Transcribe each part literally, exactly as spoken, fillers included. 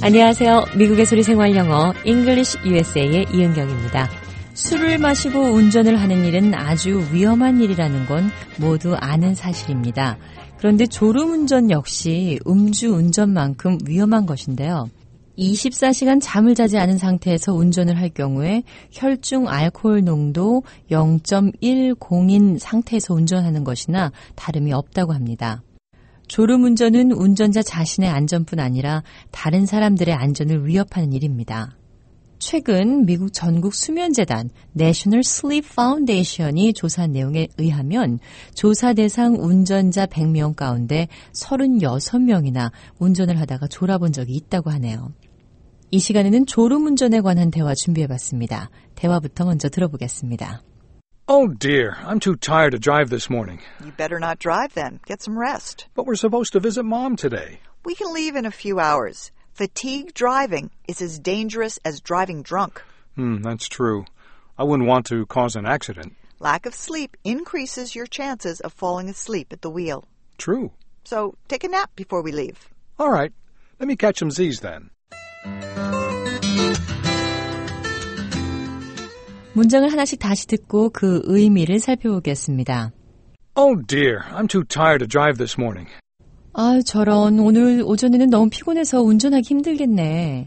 안녕하세요. 미국의 소리 생활 영어 English 유에스에이의 이은경입니다. 술을 마시고 운전을 하는 일은 아주 위험한 일이라는 건 모두 아는 사실입니다. 그런데 졸음운전 역시 음주운전만큼 위험한 것인데요. 이십사 시간 잠을 자지 않은 상태에서 운전을 할 경우에 혈중 알코올 농도 영 점 일공인 상태에서 운전하는 것이나 다름이 없다고 합니다. 졸음운전은 운전자 자신의 안전뿐 아니라 다른 사람들의 안전을 위협하는 일입니다. 최근 미국 전국 수면재단 National Sleep Foundation이 조사한 내용에 의하면 조사 대상 운전자 백 명 가운데 삼십육 명이나 운전을 하다가 졸아본 적이 있다고 하네요. 이 시간에는 졸음운전에 관한 대화 준비해봤습니다. 대화부터 먼저 들어보겠습니다. Oh dear, I'm too tired to drive this morning. You better not drive then. Get some rest. But we're supposed to visit Mom today. We can leave in a few hours. Fatigue driving is as dangerous as driving drunk. Hmm, that's true. I wouldn't want to cause an accident. Lack of sleep increases your chances of falling asleep at the wheel. True. So take a nap before we leave. All right, let me catch some Z's then. 문장을 하나씩 다시 듣고 그 의미를 살펴보겠습니다. Oh dear, I'm too tired to drive this morning. 아, 저런 오늘 오전에는 너무 피곤해서 운전하기 힘들겠네.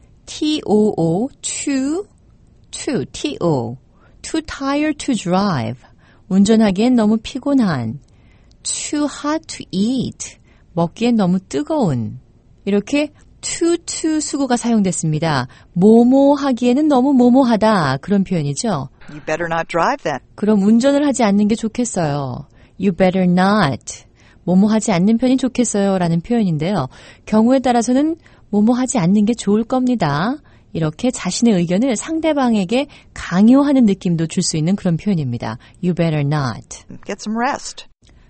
T-O-O, too, too, T-O, too tired to drive. 운전하기엔 너무 피곤한. Too hot to eat. 먹기엔 너무 뜨거운. 이렇게 too, too 수구가 사용됐습니다. 뭐뭐 하기에는 너무 뭐뭐하다. 그런 표현이죠. You better not drive then. 그럼 운전을 하지 않는 게 좋겠어요. You better not. 뭐뭐 하지 않는 편이 좋겠어요. 라는 표현인데요. 경우에 따라서는 뭐뭐 하지 않는 게 좋을 겁니다. 이렇게 자신의 의견을 상대방에게 강요하는 느낌도 줄 수 있는 그런 표현입니다. You better not. Get some rest.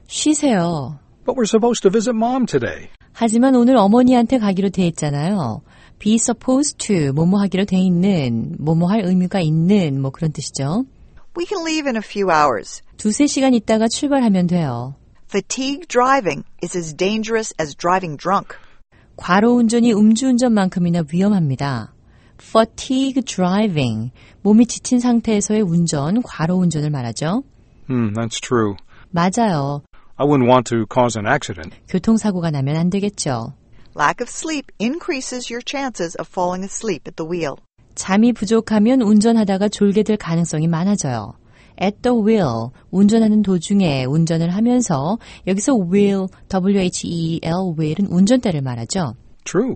쉬세요. But we're supposed to visit Mom today. 하지만 오늘 어머니한테 가기로 돼 있잖아요. be supposed to, 뭐뭐 하기로 돼 있는, 뭐뭐 할 의무가 있는, 뭐 그런 뜻이죠. We can leave in a few hours. 두세 시간 있다가 출발하면 돼요. Fatigue driving is as dangerous as driving drunk. 과로 운전이 음주운전만큼이나 위험합니다. fatigue driving, 몸이 지친 상태에서의 운전, 과로 운전을 말하죠. Hmm, that's true. 맞아요. I wouldn't want to cause an accident. 교통사고가 나면 안 되겠죠. Lack of sleep increases your chances of falling asleep at the wheel. 잠이 부족하면 운전하다가 졸게 될 가능성이 많아져요. At the wheel, 운전하는 도중에 운전을 하면서 여기서 wheel, W H E L, wheel은 운전대를 말하죠. True.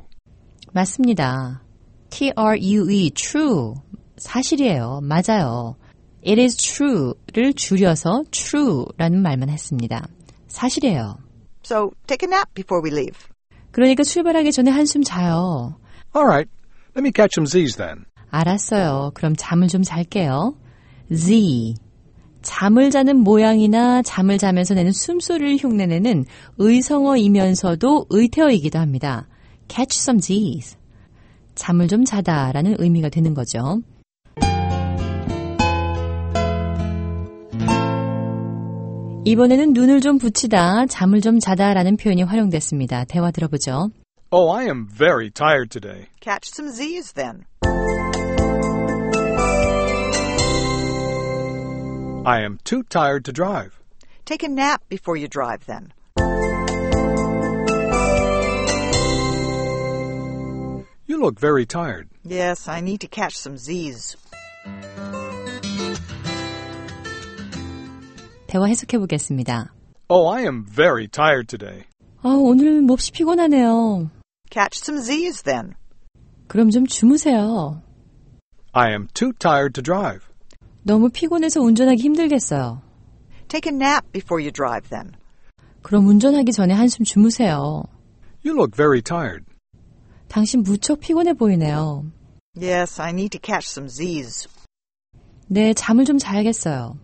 맞습니다. T R U E, true. 사실이에요. 맞아요. It is true를 줄여서 true라는 말만 했습니다. 사실이에요. So take a nap before we leave. 그러니까 출발하기 전에 한숨 자요. All right, let me catch some Z's then. 알았어요. 그럼 잠을 좀 잘게요. Z. 잠을 자는 모양이나 잠을 자면서 내는 숨소리를 흉내내는 의성어이면서도 의태어이기도 합니다. Catch some Z's. 잠을 좀 자다라는 의미가 되는 거죠. 이번에는 눈을 좀 붙이다, 잠을 좀 자다라는 표현이 활용됐습니다. 대화 들어보죠. Oh, I am very tired today. Catch some Z's then. I am too tired to drive. Take a nap before you drive then. You look very tired. Yes, I need to catch some Z's. 대화 해석해 보겠습니다. Oh, I am very tired today. 아, 오늘 몹시 피곤하네요. Catch some Z's then. 그럼 좀 주무세요. I am too tired to drive. 너무 피곤해서 운전하기 힘들겠어요. Take a nap before you drive then. 그럼 운전하기 전에 한숨 주무세요. You look very tired. 당신 무척 피곤해 보이네요. Yes, I need to catch some Z's. 네, 잠을 좀 자야겠어요.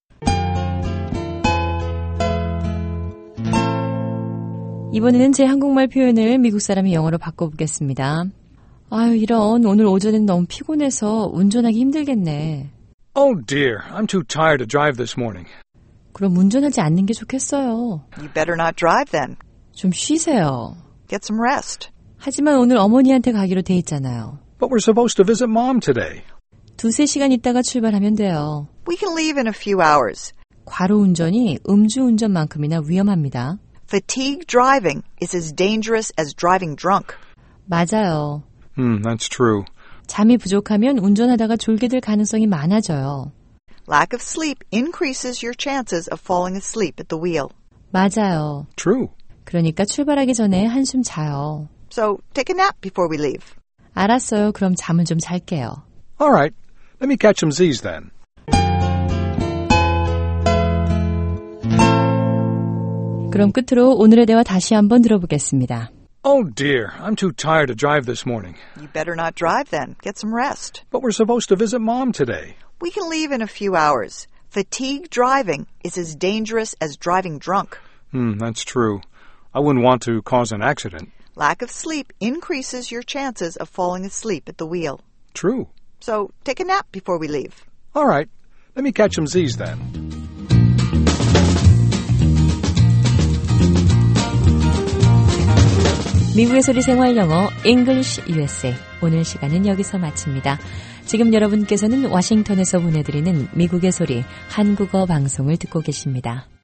이번에는 제 한국말 표현을 미국 사람이 영어로 바꿔보겠습니다. 아유, 이런 오늘 오전엔 너무 피곤해서 운전하기 힘들겠네. Oh dear, I'm too tired to drive this morning. 그럼 운전하지 않는 게 좋겠어요. You better not drive then. 좀 쉬세요. Get some rest. 하지만 오늘 어머니한테 가기로 돼 있잖아요. But we're supposed to visit Mom today. 두세 시간 있다가 출발하면 돼요. We can leave in a few hours. 과로 운전이 음주운전만큼이나 위험합니다. Fatigue driving is as dangerous as driving drunk. 맞아요. Hmm, that's true. 잠이 부족하면 운전하다가 졸게 될 가능성이 많아져요. Lack of sleep increases your chances of falling asleep at the wheel. 맞아요. True. 그러니까 출발하기 전에 한숨 자요. So take a nap before we leave. 알았어요. 그럼 잠을 좀 잘게요. All right. Let me catch some Z's then. 그럼 끝으로 오늘의 대화 다시 한번 들어보겠습니다. Oh dear, I'm too tired to drive this morning. You better not drive then. Get some rest. But we're supposed to visit Mom today. We can leave in a few hours. Fatigue driving is as dangerous as driving drunk. Hmm, that's true. I wouldn't want to cause an accident. Lack of sleep increases your chances of falling asleep at the wheel. True. So take a nap before we leave. All right. Let me catch some Z's then. 미국의 소리 생활 영어 English 유에스에이 오늘 시간은 여기서 마칩니다. 지금 여러분께서는 워싱턴에서 보내드리는 미국의 소리 한국어 방송을 듣고 계십니다.